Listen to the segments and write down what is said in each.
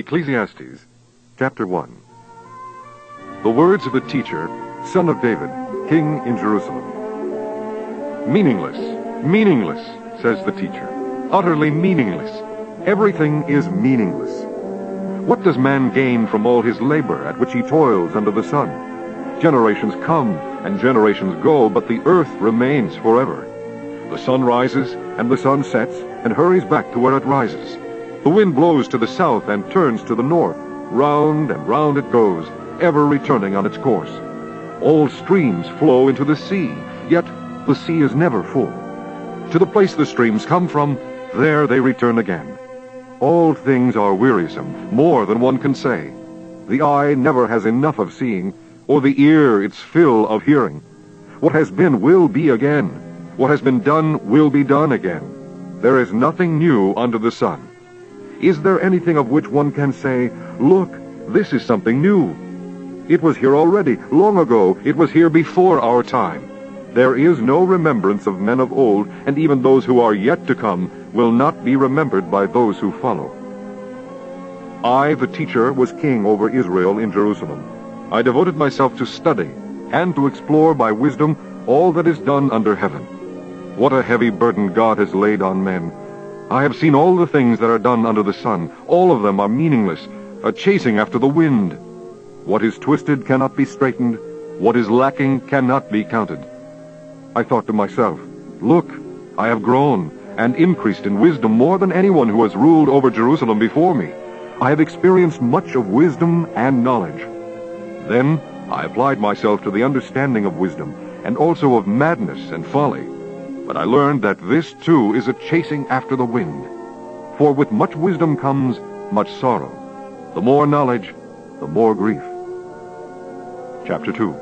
Ecclesiastes, chapter 1. The words of the teacher, son of David, king in Jerusalem. Meaningless, meaningless, says the teacher, utterly meaningless. Everything is meaningless. What does man gain from all his labor at which he toils under the sun? Generations come and generations go, but the earth remains forever. The sun rises and the sun sets and hurries back to where it rises. The wind blows to the south and turns to the north. Round and round it goes, ever returning on its course. All streams flow into the sea, yet the sea is never full. To the place the streams come from, there they return again. All things are wearisome, more than one can say. The eye never has enough of seeing, or the ear its fill of hearing. What has been will be again. What has been done will be done again. There is nothing new under the sun. Is there anything of which one can say, "Look, this is something new"? It was here already, long ago. It was here before our time. There is no remembrance of men of old, and even those who are yet to come will not be remembered by those who follow. I, the teacher, was king over Israel in Jerusalem. I devoted myself to study and to explore by wisdom all that is done under heaven. What a heavy burden God has laid on men! I have seen all the things that are done under the sun. All of them are meaningless, a chasing after the wind. What is twisted cannot be straightened. What is lacking cannot be counted. I thought to myself, "Look, I have grown and increased in wisdom more than anyone who has ruled over Jerusalem before me. I have experienced much of wisdom and knowledge." Then I applied myself to the understanding of wisdom and also of madness and folly. But I learned that this too is a chasing after the wind. For with much wisdom comes much sorrow. The more knowledge, the more grief. Chapter 2.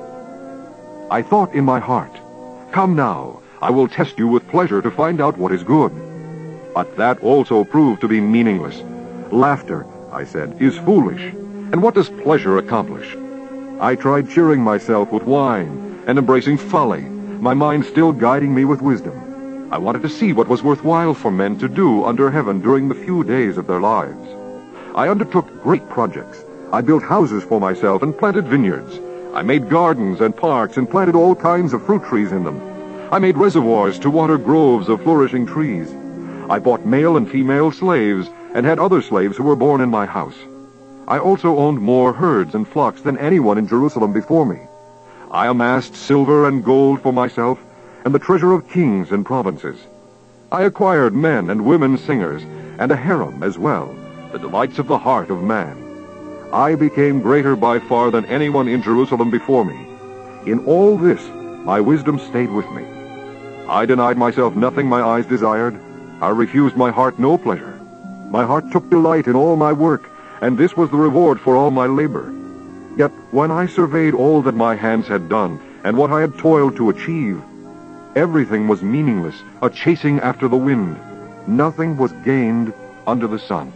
I thought in my heart, "Come now, I will test you with pleasure to find out what is good." But that also proved to be meaningless. Laughter, I said, is foolish. And what does pleasure accomplish? I tried cheering myself with wine and embracing folly, my mind still guiding me with wisdom. I wanted to see what was worthwhile for men to do under heaven during the few days of their lives. I undertook great projects. I built houses for myself and planted vineyards. I made gardens and parks and planted all kinds of fruit trees in them. I made reservoirs to water groves of flourishing trees. I bought male and female slaves and had other slaves who were born in my house. I also owned more herds and flocks than anyone in Jerusalem before me. I amassed silver and gold for myself, and the treasure of kings and provinces. I acquired men and women singers, and a harem as well, the delights of the heart of man. I became greater by far than anyone in Jerusalem before me. In all this, my wisdom stayed with me. I denied myself nothing my eyes desired. I refused my heart no pleasure. My heart took delight in all my work, and this was the reward for all my labor. Yet when I surveyed all that my hands had done, and what I had toiled to achieve, everything was meaningless, a chasing after the wind. Nothing was gained under the sun.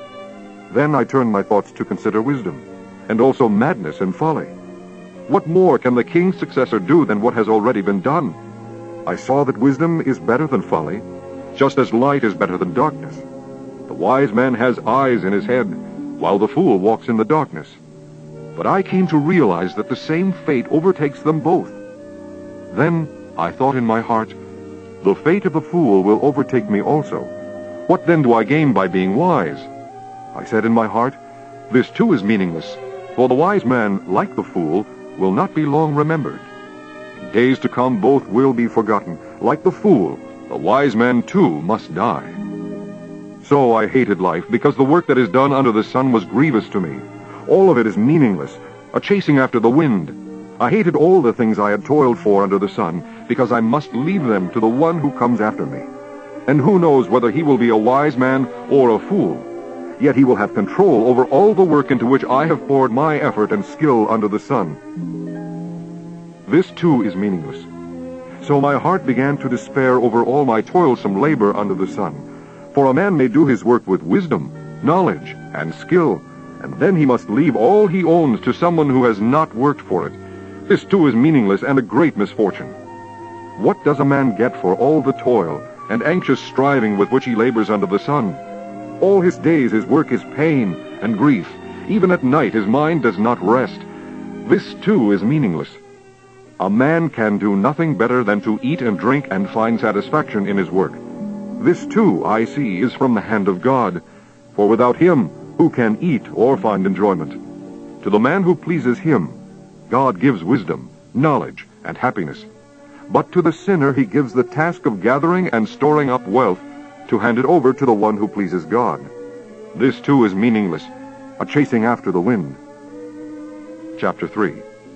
Then I turned my thoughts to consider wisdom, and also madness and folly. What more can the king's successor do than what has already been done? I saw that wisdom is better than folly, just as light is better than darkness. The wise man has eyes in his head, while the fool walks in the darkness. But I came to realize that the same fate overtakes them both. Then I thought in my heart, "The fate of the fool will overtake me also. What then do I gain by being wise?" I said in my heart, "This too is meaningless, for the wise man, like the fool, will not be long remembered. In days to come both will be forgotten. Like the fool, the wise man too must die." So I hated life, because the work that is done under the sun was grievous to me. All of it is meaningless, a chasing after the wind. I hated all the things I had toiled for under the sun, because I must leave them to the one who comes after me. And who knows whether he will be a wise man or a fool? Yet he will have control over all the work into which I have poured my effort and skill under the sun. This too is meaningless. So my heart began to despair over all my toilsome labor under the sun. For a man may do his work with wisdom, knowledge, and skill, and then he must leave all he owns to someone who has not worked for it. This too is meaningless and a great misfortune. What does a man get for all the toil and anxious striving with which he labors under the sun? All his days his work is pain and grief. Even at night his mind does not rest. This too is meaningless. A man can do nothing better than to eat and drink and find satisfaction in his work. This too, I see, is from the hand of God. For without him, who can eat or find enjoyment? To the man who pleases him, God gives wisdom, knowledge, and happiness. But to the sinner he gives the task of gathering and storing up wealth to hand it over to the one who pleases God. This too is meaningless, a chasing after the wind. Chapter 3.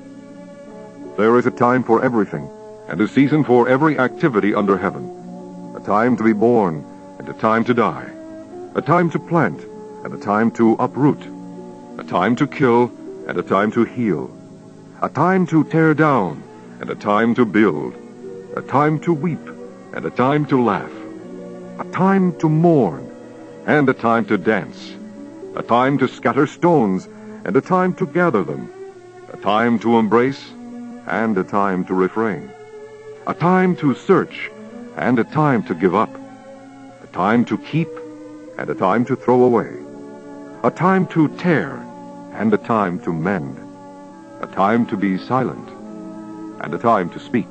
There is a time for everything, and a season for every activity under heaven. A time to be born, and a time to die. A time to plant, and a time to uproot. A time to kill, and a time to heal. A time to tear down, and a time to build. A time to weep, and a time to laugh. A time to mourn, and a time to dance. A time to scatter stones, and a time to gather them. A time to embrace, and a time to refrain. A time to search, and a time to give up. A time to keep, and a time to throw away. A time to tear, and a time to mend. A time to be silent, and a time to speak.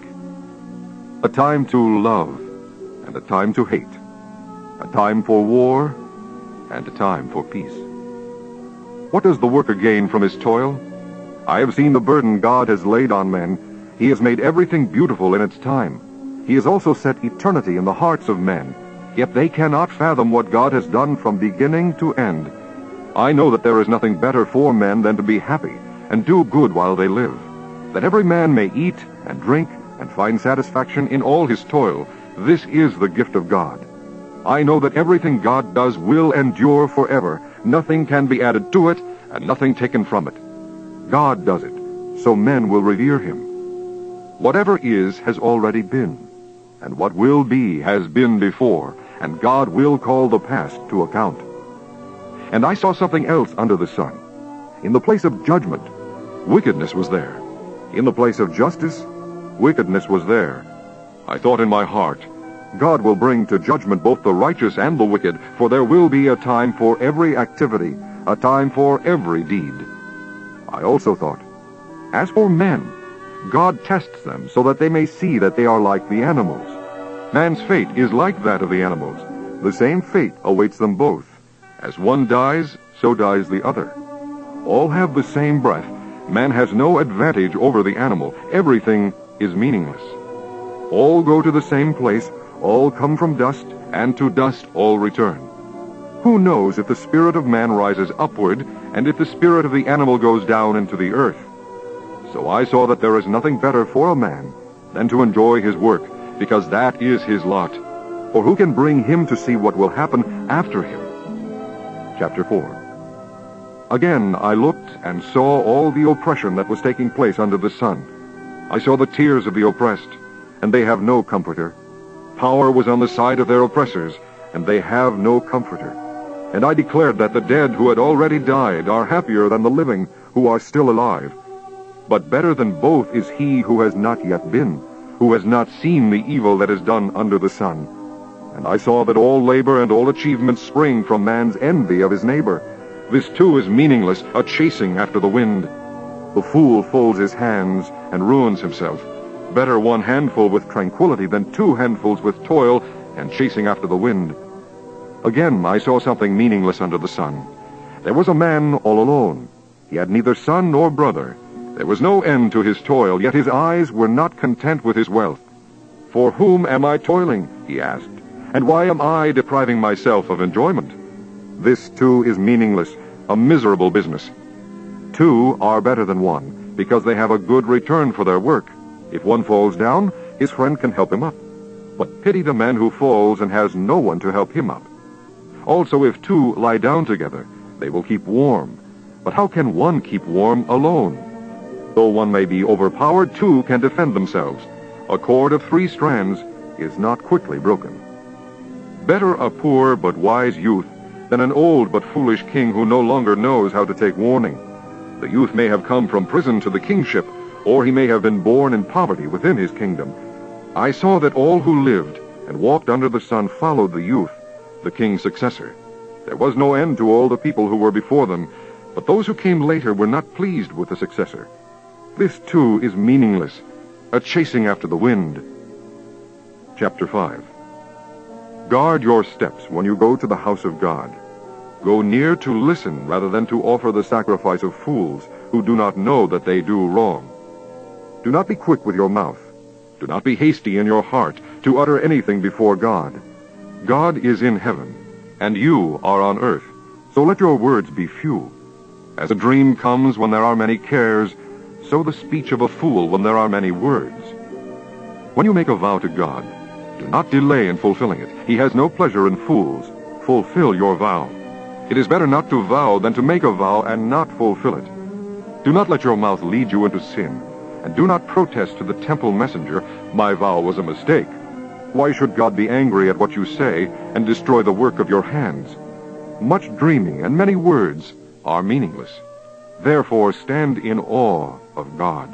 A time to love, and a time to hate. A time for war, and a time for peace. What does the worker gain from his toil? I have seen the burden God has laid on men. He has made everything beautiful in its time. He has also set eternity in the hearts of men, yet they cannot fathom what God has done from beginning to end. I know that there is nothing better for men than to be happy and do good while they live, that every man may eat and drink and find satisfaction in all his toil. This is the gift of God. I know that everything God does will endure forever. Nothing can be added to it, and nothing taken from it. God does it, so men will revere him. Whatever is has already been, and what will be has been before, and God will call the past to account. And I saw something else under the sun. In the place of judgment, wickedness was there. In the place of justice, wickedness was there. I thought in my heart, God will bring to judgment both the righteous and the wicked, for there will be a time for every activity, a time for every deed. I also thought, as for men, God tests them so that they may see that they are like the animals. Man's fate is like that of the animals. The same fate awaits them both. As one dies, so dies the other. All have the same breath. Man has no advantage over the animal. Everything is meaningless. All go to the same place. All come from dust, and to dust all return. Who knows if the spirit of man rises upward, and if the spirit of the animal goes down into the earth? So I saw that there is nothing better for a man than to enjoy his work, because that is his lot. For who can bring him to see what will happen after him? Chapter 4. Again I looked and saw all the oppression that was taking place under the sun. I saw the tears of the oppressed, and they have no comforter. Power was on the side of their oppressors, and they have no comforter. And I declared that the dead who had already died are happier than the living who are still alive. But better than both is he who has not yet been, who has not seen the evil that is done under the sun. And I saw that all labor and all achievement spring from man's envy of his neighbor. This too is meaningless, a chasing after the wind. The fool folds his hands and ruins himself. Better one handful with tranquility than two handfuls with toil and chasing after the wind. Again I saw something meaningless under the sun. There was a man all alone. He had neither son nor brother. There was no end to his toil, yet his eyes were not content with his wealth. For whom am I toiling? He asked. And why am I depriving myself of enjoyment? This too is meaningless, a miserable business. Two are better than one, because they have a good return for their work. If one falls down, his friend can help him up. But pity the man who falls and has no one to help him up. Also, if two lie down together, they will keep warm. But how can one keep warm alone? Though one may be overpowered, two can defend themselves. A cord of 3 strands is not quickly broken. Better a poor but wise youth than an old but foolish king who no longer knows how to take warning. The youth may have come from prison to the kingship, or he may have been born in poverty within his kingdom. I saw that all who lived and walked under the sun followed the youth, the king's successor. There was no end to all the people who were before them, but those who came later were not pleased with the successor. This too is meaningless, a chasing after the wind. Chapter 5. Guard your steps when you go to the house of God. Go near to listen rather than to offer the sacrifice of fools who do not know that they do wrong. Do not be quick with your mouth. Do not be hasty in your heart to utter anything before God. God is in heaven, and you are on earth, so let your words be few. As a dream comes when there are many cares, so the speech of a fool when there are many words. When you make a vow to God, do not delay in fulfilling it. He has no pleasure in fools. Fulfill your vow. It is better not to vow than to make a vow and not fulfill it. Do not let your mouth lead you into sin, and do not protest to the temple messenger, "My vow was a mistake." Why should God be angry at what you say and destroy the work of your hands? Much dreaming and many words are meaningless. Therefore stand in awe of God.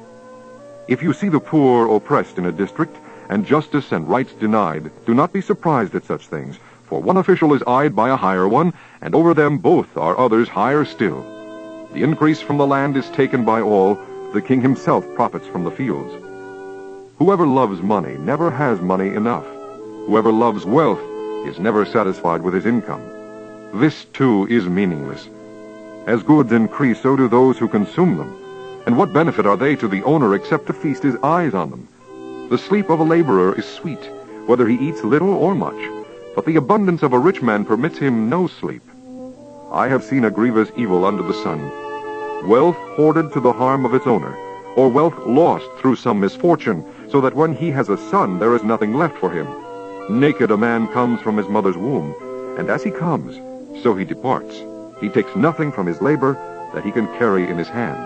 If you see the poor oppressed in a district, and justice and rights denied, do not be surprised at such things, for one official is eyed by a higher one, and over them both are others higher still. The increase from the land is taken by all, the king himself profits from the fields. Whoever loves money never has money enough. Whoever loves wealth is never satisfied with his income. This too is meaningless. As goods increase, so do those who consume them. And what benefit are they to the owner except to feast his eyes on them? The sleep of a laborer is sweet, whether he eats little or much, but the abundance of a rich man permits him no sleep. I have seen a grievous evil under the sun: wealth hoarded to the harm of its owner, or wealth lost through some misfortune, so that when he has a son there is nothing left for him. Naked a man comes from his mother's womb, and as he comes, so he departs. He takes nothing from his labor that he can carry in his hand.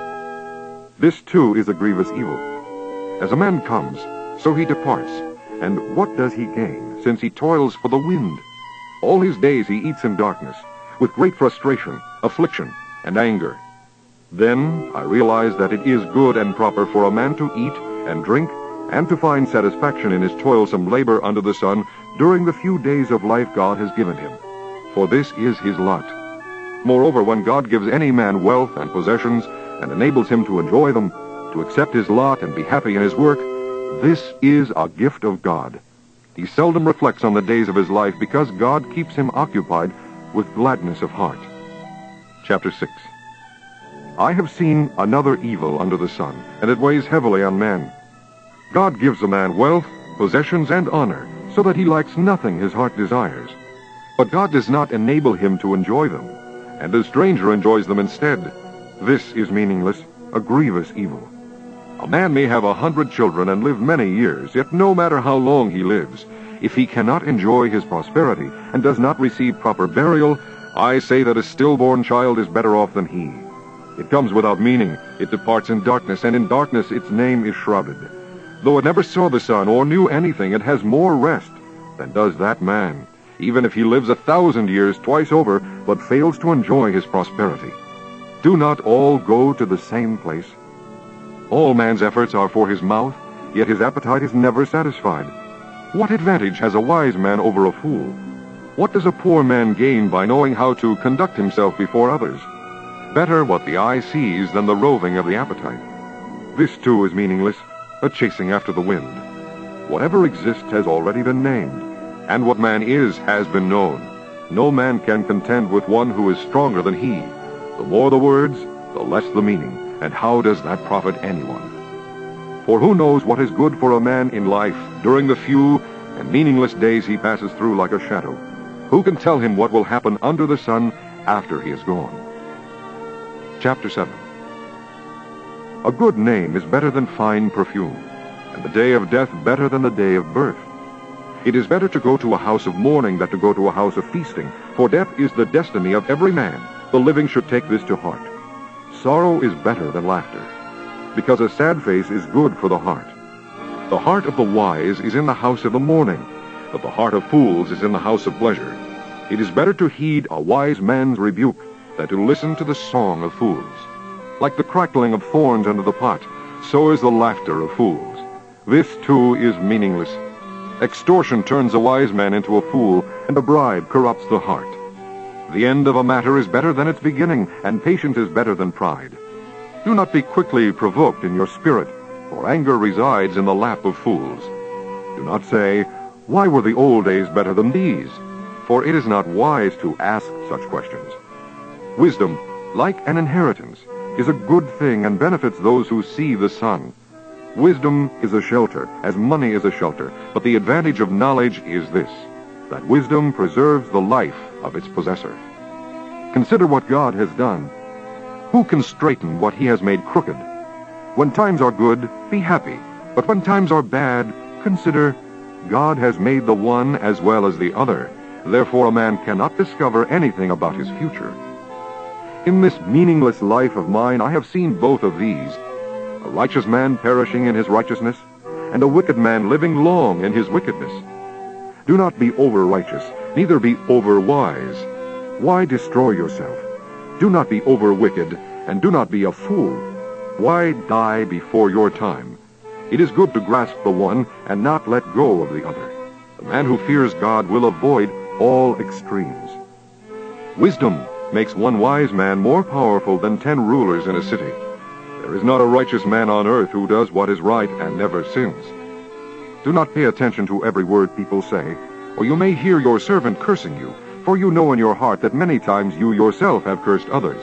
This too is a grievous evil. As a man comes, so he departs, and what does he gain, since he toils for the wind? All his days he eats in darkness, with great frustration, affliction, and anger. Then I realize that it is good and proper for a man to eat and drink, and to find satisfaction in his toilsome labor under the sun during the few days of life God has given him, for this is his lot. Moreover, when God gives any man wealth and possessions, and enables him to enjoy them, to accept his lot and be happy in his work, this is a gift of God. He seldom reflects on the days of his life because God keeps him occupied with gladness of heart. Chapter 6. I have seen another evil under the sun, and it weighs heavily on man. God gives a man wealth, possessions, and honor, so that he lacks nothing his heart desires. But God does not enable him to enjoy them, and a stranger enjoys them instead. This is meaningless, a grievous evil. A man may have 100 children and live many years, yet no matter how long he lives, if he cannot enjoy his prosperity and does not receive proper burial, I say that a stillborn child is better off than he. It comes without meaning, it departs in darkness, and in darkness its name is shrouded. Though it never saw the sun or knew anything, it has more rest than does that man, even if he lives 1,000 years twice over, but fails to enjoy his prosperity. Do not all go to the same place? All man's efforts are for his mouth, yet his appetite is never satisfied. What advantage has a wise man over a fool? What does a poor man gain by knowing how to conduct himself before others? Better what the eye sees than the roving of the appetite. This too is meaningless, a chasing after the wind. Whatever exists has already been named, and what man is has been known. No man can contend with one who is stronger than he. The more the words, the less the meaning, and how does that profit anyone? For who knows what is good for a man in life during the few and meaningless days he passes through like a shadow? Who can tell him what will happen under the sun after he is gone? Chapter 7. A good name is better than fine perfume, and the day of death better than the day of birth. It is better to go to a house of mourning than to go to a house of feasting, for death is the destiny of every man. The living should take this to heart. Sorrow is better than laughter, because a sad face is good for the heart. The heart of the wise is in the house of the mourning, but the heart of fools is in the house of pleasure. It is better to heed a wise man's rebuke than to listen to the song of fools. Like the crackling of thorns under the pot, so is the laughter of fools. This too is meaningless. Extortion turns a wise man into a fool, and a bribe corrupts the heart. The end of a matter is better than its beginning, and patience is better than pride. Do not be quickly provoked in your spirit, for anger resides in the lap of fools. Do not say, "Why were the old days better than these?" For it is not wise to ask such questions. Wisdom, like an inheritance, is a good thing and benefits those who see the sun. Wisdom is a shelter, as money is a shelter, but the advantage of knowledge is this, that wisdom preserves the life of its possessor. Consider what God has done. Who can straighten what he has made crooked? When times are good, be happy, but when times are bad, consider, God has made the one as well as the other. Therefore a man cannot discover anything about his future. In this meaningless life of mine I have seen both of these, a righteous man perishing in his righteousness, and a wicked man living long in his wickedness. Do not be over-righteous, neither be over-wise. Why destroy yourself? Do not be over-wicked, and do not be a fool. Why die before your time? It is good to grasp the one and not let go of the other. The man who fears God will avoid all extremes. Wisdom makes one wise man more powerful than 10 rulers in a city. There is not a righteous man on earth who does what is right and never sins. Do not pay attention to every word people say, or you may hear your servant cursing you, for you know in your heart that many times you yourself have cursed others.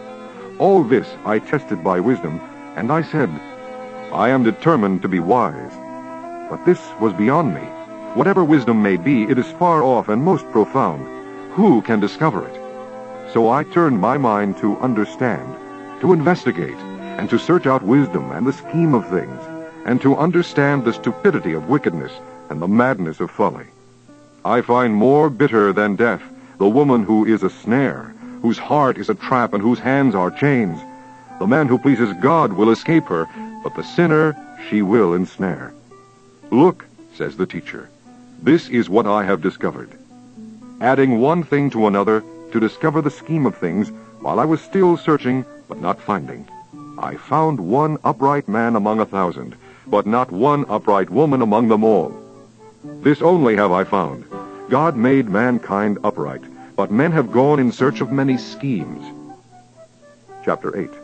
All this I tested by wisdom, and I said, I am determined to be wise. But this was beyond me. Whatever wisdom may be, it is far off and most profound. Who can discover it? So I turned my mind to understand, to investigate, and to search out wisdom and the scheme of things, and to understand the stupidity of wickedness and the madness of folly. I find more bitter than death the woman who is a snare, whose heart is a trap, and whose hands are chains. The man who pleases God will escape her, but the sinner she will ensnare. Look, says the teacher, this is what I have discovered. Adding one thing to another to discover the scheme of things, while I was still searching but not finding, I found one upright man among 1,000, but not one upright woman among them all. This only have I found. God made mankind upright, but men have gone in search of many schemes. Chapter 8.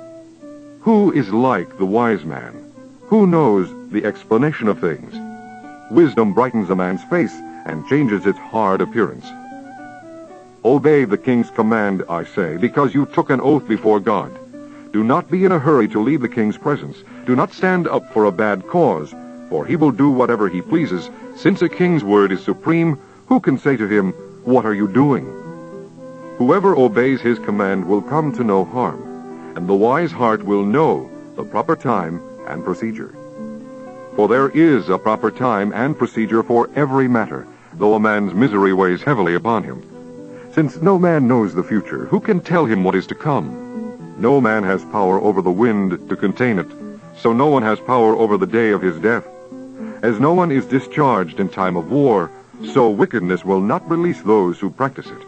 Who is like the wise man? Who knows the explanation of things? Wisdom brightens a man's face and changes its hard appearance. Obey the king's command, I say, because you took an oath before God. Do not be in a hurry to leave the king's presence. Do not stand up for a bad cause, for he will do whatever he pleases. Since a king's word is supreme, who can say to him, "What are you doing?" Whoever obeys his command will come to no harm, and the wise heart will know the proper time and procedure. For there is a proper time and procedure for every matter, though a man's misery weighs heavily upon him. Since no man knows the future, who can tell him what is to come? No man has power over the wind to contain it, so no one has power over the day of his death. As no one is discharged in time of war, so wickedness will not release those who practice it.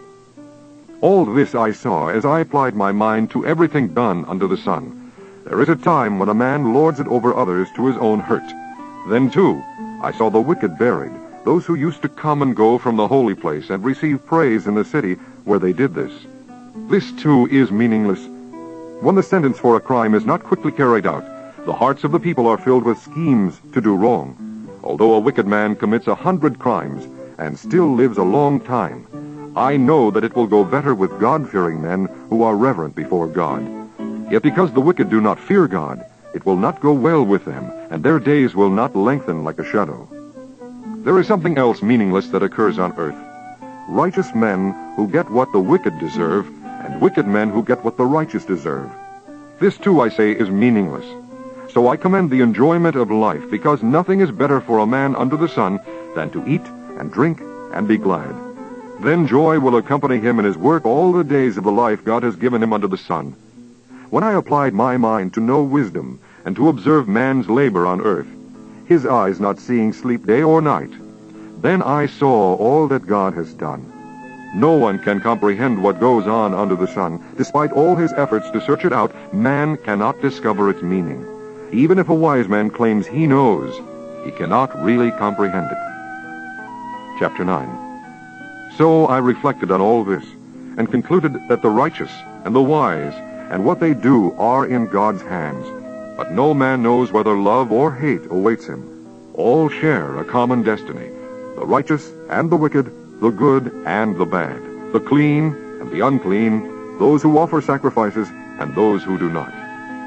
All this I saw as I applied my mind to everything done under the sun. There is a time when a man lords it over others to his own hurt. Then, too, I saw the wicked buried, those who used to come and go from the holy place and receive praise in the city where they did this. This, too, is meaningless. When the sentence for a crime is not quickly carried out, the hearts of the people are filled with schemes to do wrong. Although a wicked man commits 100 crimes and still lives a long time, I know that it will go better with God-fearing men who are reverent before God. Yet because the wicked do not fear God, it will not go well with them, and their days will not lengthen like a shadow. There is something else meaningless that occurs on earth. Righteous men who get what the wicked deserve, and wicked men who get what the righteous deserve. This, too, I say, is meaningless. So I commend the enjoyment of life, because nothing is better for a man under the sun than to eat and drink and be glad. Then joy will accompany him in his work all the days of the life God has given him under the sun. When I applied my mind to know wisdom and to observe man's labor on earth, his eyes not seeing sleep day or night, then I saw all that God has done. No one can comprehend what goes on under the sun. Despite all his efforts to search it out, man cannot discover its meaning. Even if a wise man claims he knows, he cannot really comprehend it. Chapter 9. So I reflected on all this, and concluded that the righteous and the wise and what they do are in God's hands. But no man knows whether love or hate awaits him. All share a common destiny, the righteous and the wicked, the good and the bad, the clean and the unclean, those who offer sacrifices and those who do not.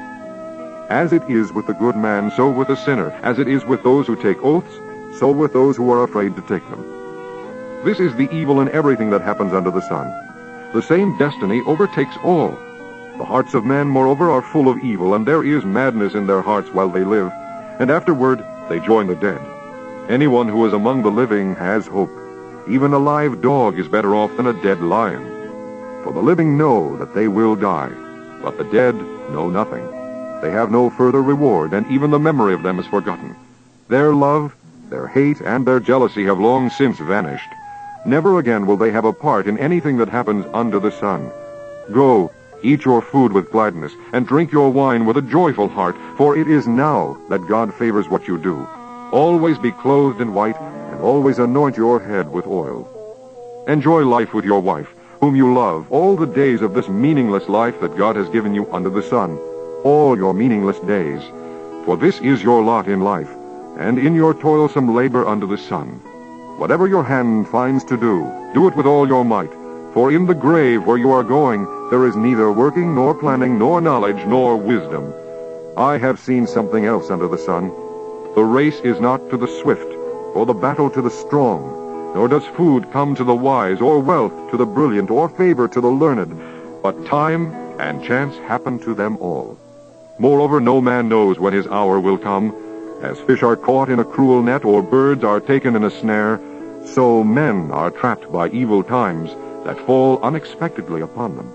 As it is with the good man, so with the sinner. As it is with those who take oaths, so with those who are afraid to take them. This is the evil in everything that happens under the sun. The same destiny overtakes all. The hearts of men, moreover, are full of evil, and there is madness in their hearts while they live, and afterward they join the dead. Anyone who is among the living has hope. Even a live dog is better off than a dead lion. For the living know that they will die, but the dead know nothing. They have no further reward, and even the memory of them is forgotten. Their love, their hate, and their jealousy have long since vanished. Never again will they have a part in anything that happens under the sun. Go, eat your food with gladness, and drink your wine with a joyful heart, for it is now that God favors what you do. Always be clothed in white, and always anoint your head with oil. Enjoy life with your wife, whom you love, all the days of this meaningless life that God has given you under the sun, all your meaningless days. For this is your lot in life, and in your toilsome labor under the sun. Whatever your hand finds to do it with all your might. For in the grave where you are going, there is neither working, nor planning, nor knowledge, nor wisdom. I have seen something else under the sun. The race is not to the swift, or the battle to the strong, nor does food come to the wise, or wealth to the brilliant, or favor to the learned, but time and chance happen to them all. Moreover, no man knows when his hour will come. As fish are caught in a cruel net, or birds are taken in a snare, so men are trapped by evil times that fall unexpectedly upon them.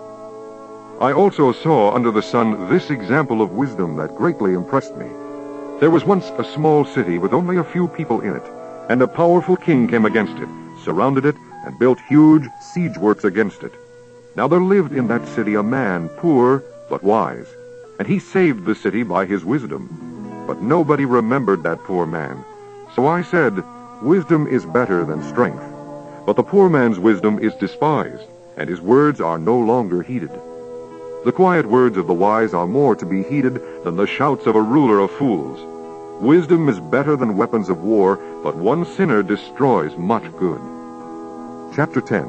I also saw under the sun this example of wisdom that greatly impressed me. There was once a small city with only a few people in it, and a powerful king came against it, surrounded it, and built huge siege works against it. Now there lived in that city a man, poor but wise, and he saved the city by his wisdom. But nobody remembered that poor man. So I said, wisdom is better than strength. But the poor man's wisdom is despised, and his words are no longer heeded. The quiet words of the wise are more to be heeded than the shouts of a ruler of fools. Wisdom is better than weapons of war, but one sinner destroys much good. Chapter 10.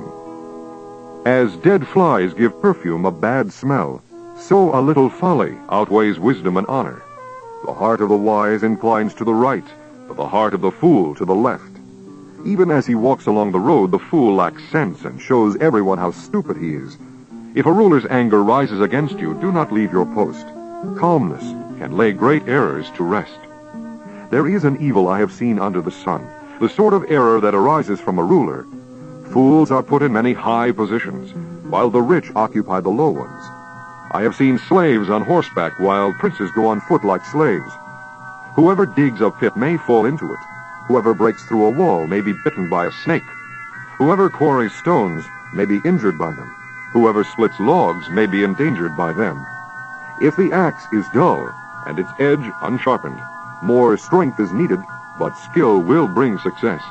As dead flies give perfume a bad smell, so a little folly outweighs wisdom and honor. The heart of the wise inclines to the right, but the heart of the fool to the left. Even as he walks along the road, the fool lacks sense and shows everyone how stupid he is. If a ruler's anger rises against you, do not leave your post. Calmness can lay great errors to rest. There is an evil I have seen under the sun, the sort of error that arises from a ruler. Fools are put in many high positions, while the rich occupy the low ones. I have seen slaves on horseback, while princes go on foot like slaves. Whoever digs a pit may fall into it. Whoever breaks through a wall may be bitten by a snake. Whoever quarries stones may be injured by them. Whoever splits logs may be endangered by them. If the axe is dull and its edge unsharpened, more strength is needed, but skill will bring success.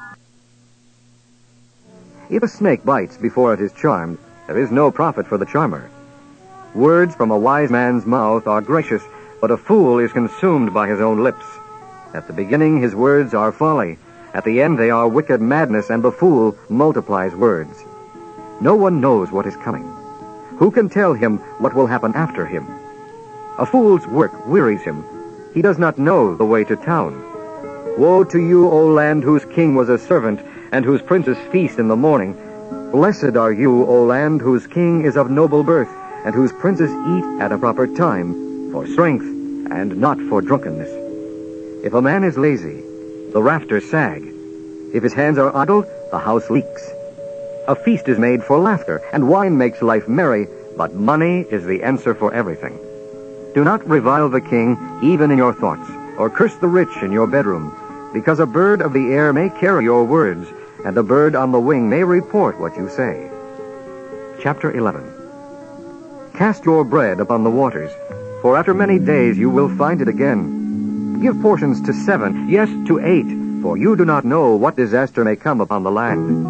If a snake bites before it is charmed, there is no profit for the charmer. Words from a wise man's mouth are gracious, but a fool is consumed by his own lips. At the beginning his words are folly. At the end they are wicked madness, and the fool multiplies words. No one knows what is coming. Who can tell him what will happen after him? A fool's work wearies him. He does not know the way to town. Woe to you, O land, whose king was a servant, and whose princes feast in the morning. Blessed are you, O land, whose king is of noble birth, and whose princes eat at a proper time, for strength and not for drunkenness. If a man is lazy, the rafters sag. If his hands are idle, the house leaks. A feast is made for laughter, and wine makes life merry, but money is the answer for everything. Do not revile the king, even in your thoughts, or curse the rich in your bedroom, because a bird of the air may carry your words, and a bird on the wing may report what you say. Chapter 11. Cast your bread upon the waters, for after many days you will find it again. Give portions to 7, yes, to 8, for you do not know what disaster may come upon the land.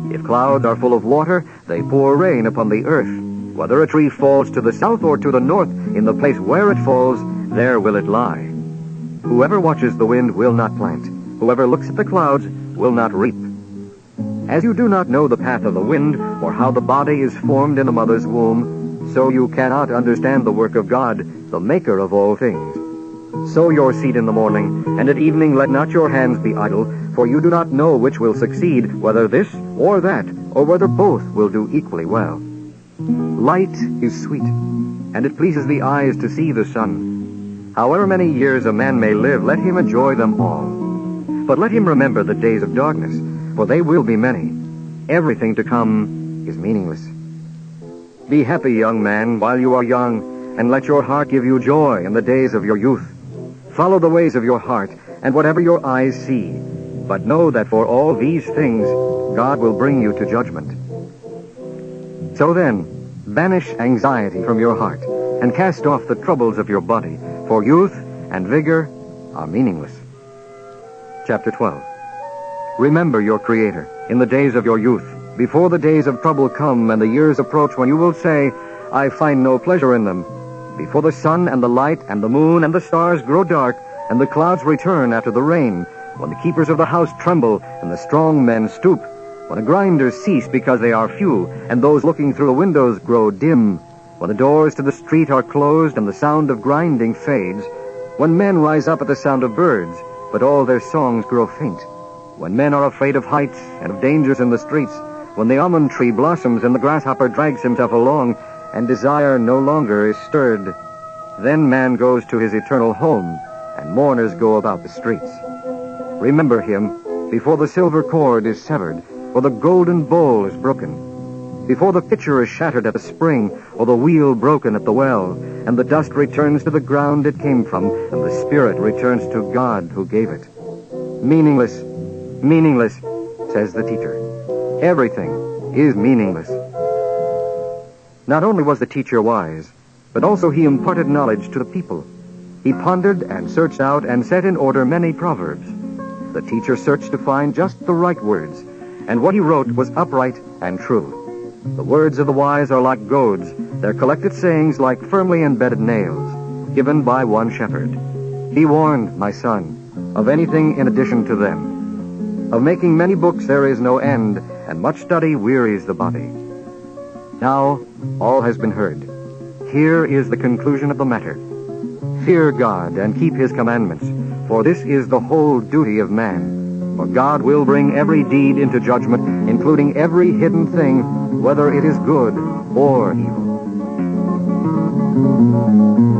If clouds are full of water, they pour rain upon the earth. Whether a tree falls to the south or to the north, in the place where it falls, there will it lie. Whoever watches the wind will not plant. Whoever looks at the clouds will not reap. As you do not know the path of the wind, or how the body is formed in a mother's womb, so you cannot understand the work of God, the maker of all things. Sow your seed in the morning, and at evening let not your hands be idle, for you do not know which will succeed, whether this or that, or whether both will do equally well. Light is sweet, and it pleases the eyes to see the sun. However many years a man may live, let him enjoy them all. But let him remember the days of darkness, for they will be many. Everything to come is meaningless. Be happy, young man, while you are young, and let your heart give you joy in the days of your youth. Follow the ways of your heart, and whatever your eyes see. But know that for all these things, God will bring you to judgment. So then, banish anxiety from your heart, and cast off the troubles of your body, for youth and vigor are meaningless. Chapter 12. Remember your Creator in the days of your youth, before the days of trouble come and the years approach when you will say, I find no pleasure in them. Before the sun and the light and the moon and the stars grow dark, and the clouds return after the rain, when the keepers of the house tremble and the strong men stoop, when the grinders cease because they are few, and those looking through the windows grow dim, when the doors to the street are closed and the sound of grinding fades, when men rise up at the sound of birds, but all their songs grow faint, when men are afraid of heights and of dangers in the streets, when the almond tree blossoms and the grasshopper drags himself along, and desire no longer is stirred, then man goes to his eternal home, and mourners go about the streets. Remember him before the silver cord is severed, or the golden bowl is broken, before the pitcher is shattered at the spring, or the wheel broken at the well, and the dust returns to the ground it came from, and the spirit returns to God who gave it. Meaningless, meaningless, says the teacher. Everything is meaningless. Not only was the teacher wise, but also he imparted knowledge to the people. He pondered and searched out and set in order many proverbs. The teacher searched to find just the right words, and what he wrote was upright and true. The words of the wise are like goads, their collected sayings like firmly embedded nails, given by one shepherd. Be warned, my son, of anything in addition to them. Of making many books there is no end, and much study wearies the body. Now all has been heard. Here is the conclusion of the matter. Fear God and keep his commandments, for this is the whole duty of man. For God will bring every deed into judgment, including every hidden thing, whether it is good or evil.